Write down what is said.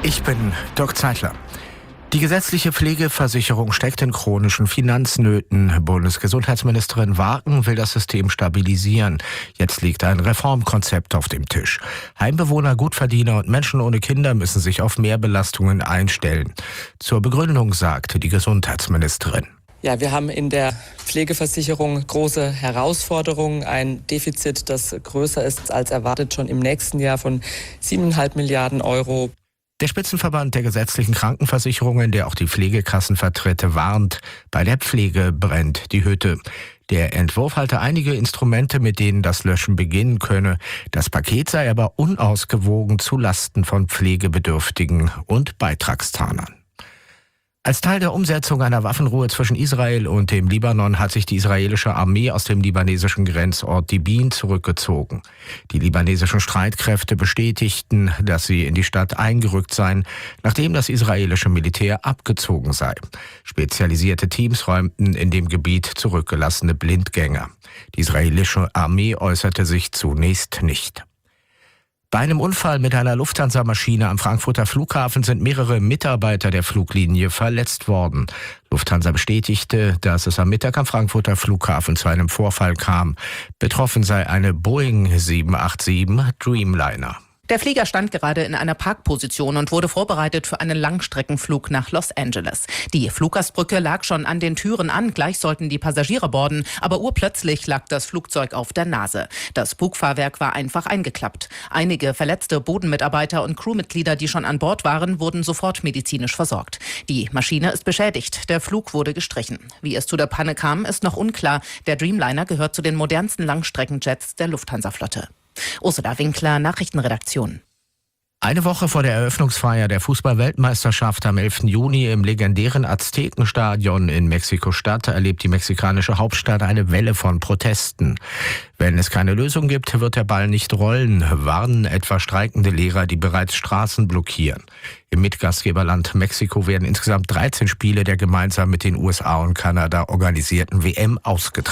Ich bin Dirk Zeitler. Die gesetzliche Pflegeversicherung steckt in chronischen Finanznöten. Bundesgesundheitsministerin Wagen will das System stabilisieren. Jetzt liegt ein Reformkonzept auf dem Tisch. Heimbewohner, Gutverdiener und Menschen ohne Kinder müssen sich auf mehr Belastungen einstellen. Zur Begründung sagte die Gesundheitsministerin: Ja, wir haben in der Pflegeversicherung große Herausforderungen. Ein Defizit, das größer ist als erwartet, schon im nächsten Jahr von 7,5 Milliarden Euro. Der Spitzenverband der gesetzlichen Krankenversicherungen, der auch die Pflegekassen vertritt, warnt: Bei der Pflege brennt die Hütte. Der Entwurf halte einige Instrumente, mit denen das Löschen beginnen könne. Das Paket sei aber unausgewogen zu Lasten von Pflegebedürftigen und Beitragszahlern. Als Teil der Umsetzung einer Waffenruhe zwischen Israel und dem Libanon hat sich die israelische Armee aus dem libanesischen Grenzort Dibin zurückgezogen. Die libanesischen Streitkräfte bestätigten, dass sie in die Stadt eingerückt seien, nachdem das israelische Militär abgezogen sei. Spezialisierte Teams räumten in dem Gebiet zurückgelassene Blindgänger. Die israelische Armee äußerte sich zunächst nicht. Bei einem Unfall mit einer Lufthansa-Maschine am Frankfurter Flughafen sind mehrere Mitarbeiter der Fluglinie verletzt worden. Lufthansa bestätigte, dass es am Mittag am Frankfurter Flughafen zu einem Vorfall kam. Betroffen sei eine Boeing 787 Dreamliner. Der Flieger stand gerade in einer Parkposition und wurde vorbereitet für einen Langstreckenflug nach Los Angeles. Die Fluggastbrücke lag schon an den Türen an, gleich sollten die Passagiere boarden, aber urplötzlich lag das Flugzeug auf der Nase. Das Bugfahrwerk war einfach eingeklappt. Einige verletzte Bodenmitarbeiter und Crewmitglieder, die schon an Bord waren, wurden sofort medizinisch versorgt. Die Maschine ist beschädigt, der Flug wurde gestrichen. Wie es zu der Panne kam, ist noch unklar. Der Dreamliner gehört zu den modernsten Langstreckenjets der Lufthansa-Flotte. Ursula Winkler, Nachrichtenredaktion. Eine Woche vor der Eröffnungsfeier der Fußball-Weltmeisterschaft am 11. Juni im legendären Aztekenstadion in Mexiko-Stadt erlebt die mexikanische Hauptstadt eine Welle von Protesten. Wenn es keine Lösung gibt, wird der Ball nicht rollen, warnen etwa streikende Lehrer, die bereits Straßen blockieren. Im Mitgastgeberland Mexiko werden insgesamt 13 Spiele der gemeinsam mit den USA und Kanada organisierten WM ausgetragen.